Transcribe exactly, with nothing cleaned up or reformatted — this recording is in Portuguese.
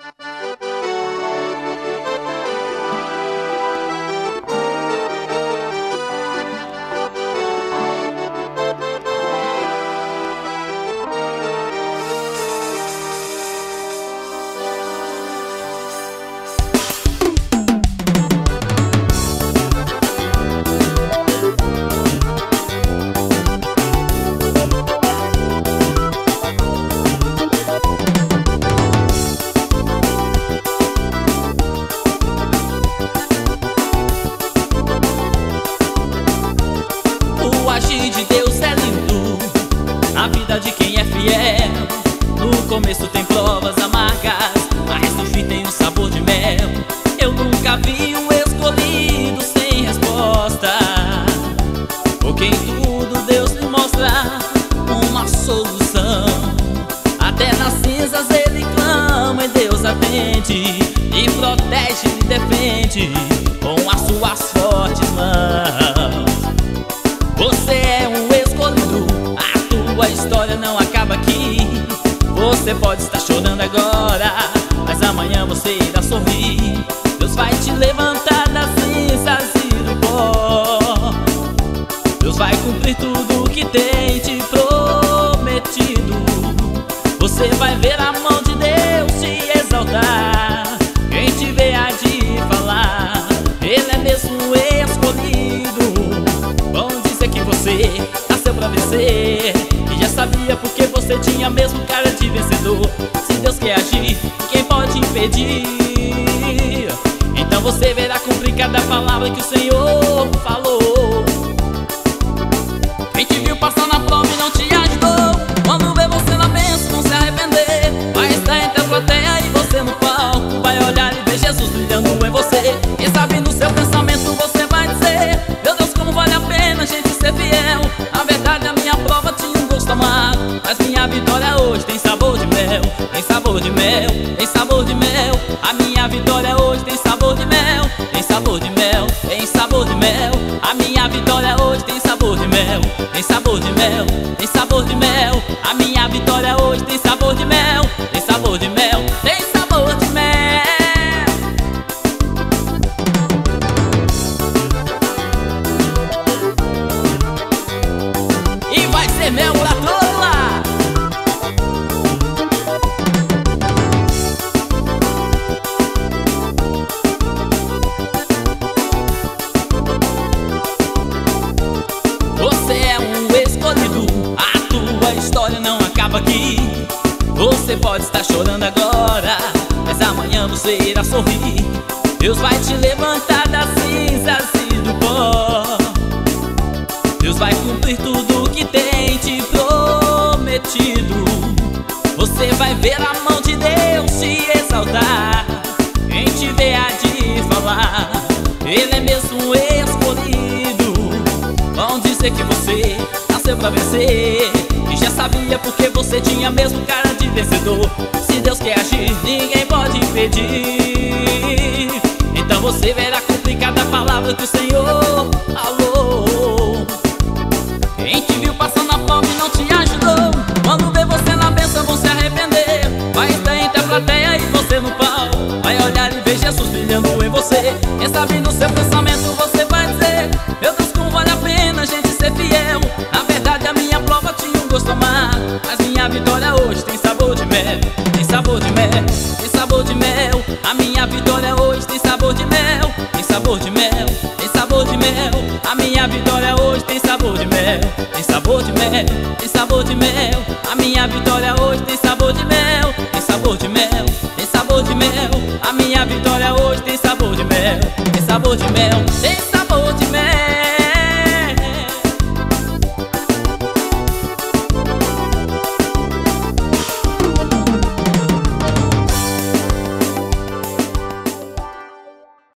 O agir de Deus é lindo, a vida de quem é fiel. No começo tem provas amargas, mas no fim tem um sabor de mel. Eu nunca vi um escolhido sem resposta, porque em tudo Deus lhe mostra uma solução. Até nas cinzas ele clama e Deus atende, e protege e defende com as suas fortes mãos. Você é um escolhido, a tua história não acaba aqui. Você pode estar chorando agora, mas amanhã você irá sorrir. Deus vai te levantar das cinzas e do pó. Deus vai cumprir tudo o que tem te prometido. Você vai ver a mão de Deus te exaltar. Quem te vê há de falar, Ele é mesmo escolhido. Vão dizer que você nasceu pra vencer, e já sabia porque você tinha mesmo cara de vencedor. Se Deus quer agir, quem pode impedir? Então você verá cumprir cada palavra que o Senhor falou. Quem te viu passar na prova e não te ajudou, quando vê você na bênção vão se arrepender. Vai estar entre a plateia e você no palco, vai olhar e ver Jesus brilhando em você. Quem sabe no seu pensamento você vai dizer: meu Deus, como vale a pena a gente ser fiel. Na verdade a minha prova tinha um gosto amargo, mas minha vitória hoje tem sabor de mel. Tem sabor de mel, tem sabor de mel. A minha vitória hoje tem sabor de mel. Tem sabor de mel, tem sabor de mel. A minha vitória hoje tem sabor de mel. Tem sabor de mel, tem sabor de mel. A minha vitória hoje tem sabor de mel. Tem sabor de mel, tem sabor de mel. E vai ser mel pra todo lá. Você é um escolhido, a tua história não acaba aqui. Você pode estar chorando agora, mas amanhã você irá sorrir. Deus vai te levantar das cinzas e do pó. Deus vai cumprir tudo o que tem te prometido. Você vai ver a mão de Deus te exaltar. Quem te vê há de falar, Ele é mesmo escolhido. Vão dizer que você nasceu pra vencer, e já sabia porque você tinha mesmo cara de vencedor. Se Deus quer agir, ninguém pode impedir. Então você verá cumprir cada palavra que o Senhor falou. Quem te viu passando na prova e não te ajudou, quando vê você na bênção vão se arrepender. Vai estar entre a plateia e você no pau, vai olhar e ver Jesus brilhando em você. Quem sabe no seu pensamento você vai dizer: meu Deus, como vale a pena a gente ser fiel. Na verdade a minha prova tinha um gosto amargo, mas minha vitória hoje tem sabor de mel. Tem sabor de mel, tem sabor de mel. A minha vitória hoje tem sabor de mel. Tem sabor de mel, tem sabor de mel. A minha vitória hoje tem sabor de mel. Tem sabor de mel, tem sabor de mel. A minha vitória hoje tem sabor de mel. Tem sabor de mel, tem sabor de mel. A minha vitória hoje tem sabor de mel. Tem sabor de mel, tem